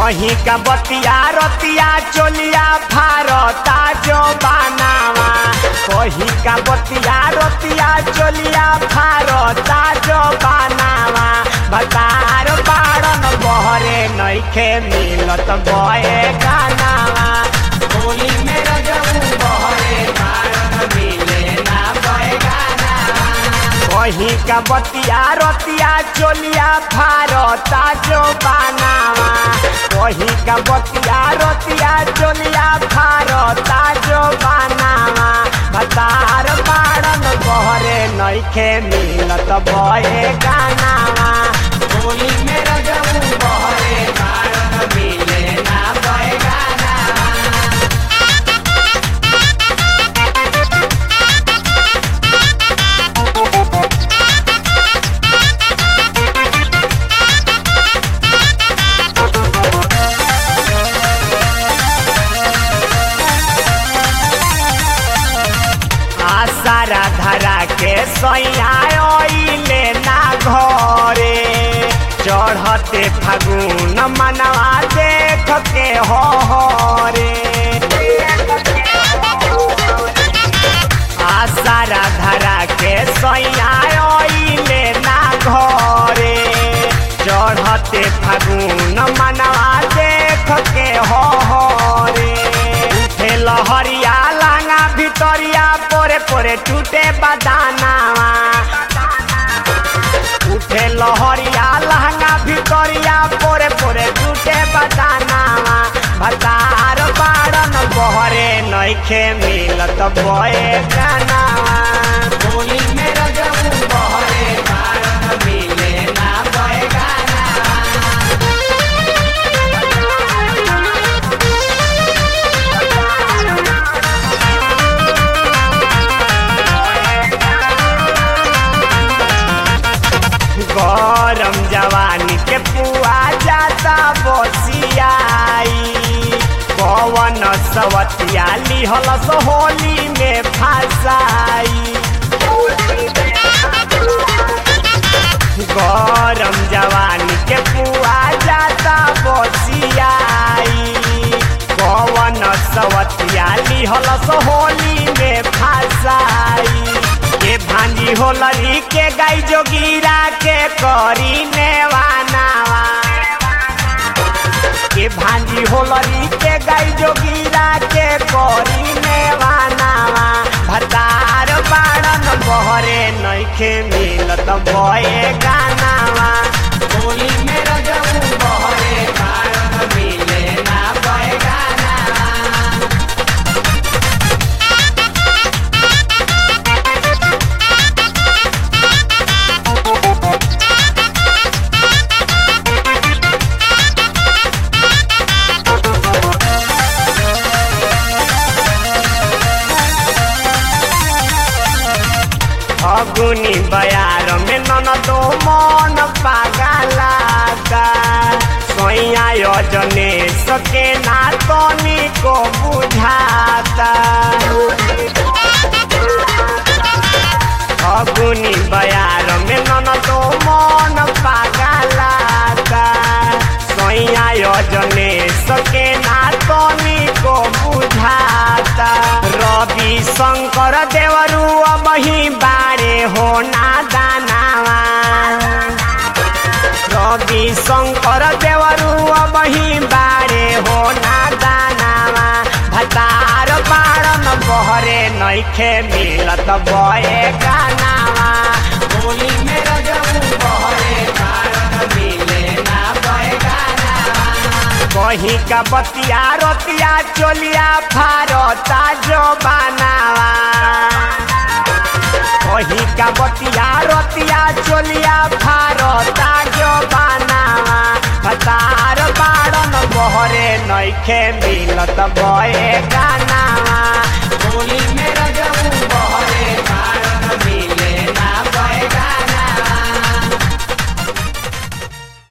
कहीं का बतिया रतिया चोलिया फारता जो बनावा कहीं का बतिया रतिया चोलिया फारता जो बनावा बतार बाड़न बहरे नइखे मिलत बए गानावा होली में रजऊ बहरे बाड़न मिले ना बए गानावा कहीं का बतिया रतिया चोलिया फारता जो बनावा कहीं का बतिया रतिया चोलिया फारता जो बनावा बतार बाड़न बहरे नइखे मिलत बए गानावा होली में रजऊ बहरे बाड़न मिले ना बए गानावा सारा धरा के सैयाले ना घरे चढ़ते फागुन मनवा देख के हो रे सारा धरा के सैयाले ना घरे चढ़ते फागुन मनवा देख के हो रे उठे लहरिया लांगा भितरिया पोरे पोरे टूटे बदानावा उठे लहरिया लहंगा भितरिया पोरे पोरे टूटे बदानावा भतार बाड़न बहरे नइखे मिलत बए गानावा होली में रजऊ बहरे बाड़न मिले ना बए गानावा गरम जवानी के पुआ जाता बसियाई पवन सवतिया लिहल होली में फसाई गरम जवानी के पुआ जाता बसियाई पवन सवतिया लिहल होली में फसाई के भांजी होलरी के गाय जोगिरा के करी नेवानावा के भांजी होलरी के गाय जोगिरा के करी नेवानावा भतार बाड़न बहरे नइखे मिलत बए गानावा होली में रजऊ बहरे बाड़न मिले ना बए गानावा अगुनी बयार में ननदो मन पागलाता सोया योजने सके ना तनी को बुझाता अगुनी बयार में ननदो मन पागलाता सोया योजने सके ना तनी को बुझाता रवि शंकर देवरू अबही बारे हो ना दानावा रवि शंकर देवरू अबही बारे हो ना दानावा भतार बाड़न बहरे नइखे मिलत बए गानावा होली में रजऊ बहरे बाड़न मिले ना बए गानावा कहीं का बतिया रतिया चोलिया फारता जो बनावा कहीं का बतिया रतिया चोलिया फारता जो बनावा भतार बाड़न बहरे नइखे मिलत बए गानावा होली में